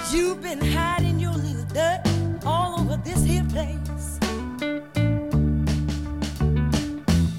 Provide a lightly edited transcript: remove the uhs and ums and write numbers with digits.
You've been hiding your little dirt all over this here place.